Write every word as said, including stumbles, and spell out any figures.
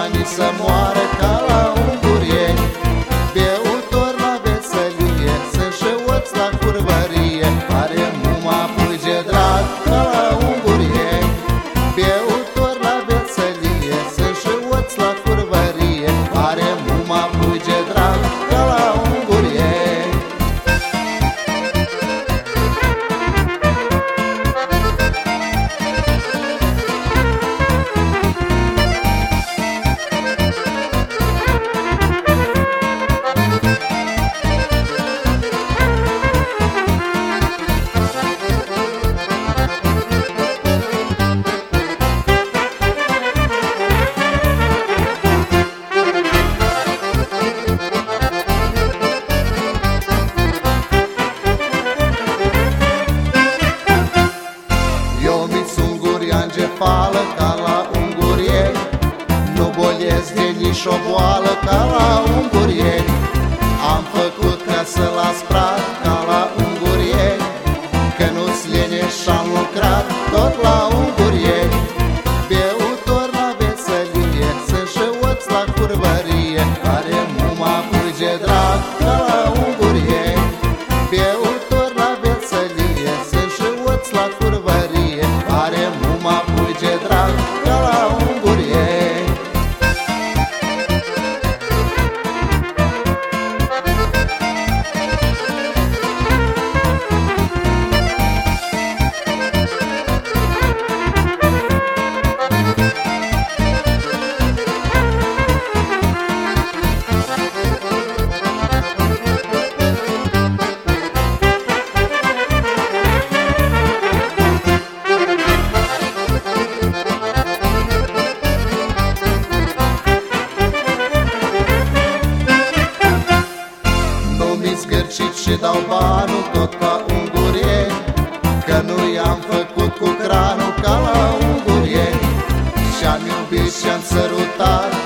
banii să moară ca la ungurieni, beutor la veselie, să-și oți la curvărie, are muma puge drag ca la ungurieni, beutor la veselie, să-și oți la curvărie, are muma puge drag ca la ungurieni. Fală ca la ungurieni, nu bolesc de nici o boală ca la ungurieni. Am făcut ca să las prat ca la ungurieni, că nu-ți lene și-am lucrat tot la ungurieni. Beutor la veselie, să-și oți la curvărie, are muma puge drag ca la ungurieni. Beutor la veselie, să-și oți la curvărie, are muma puge drag ca la ungurieni. Zgârcit și dau banul tot ca ungurieni, că nu i-am făcut cu cranul ca la ungurieni. Și-am iubit și-am sărutat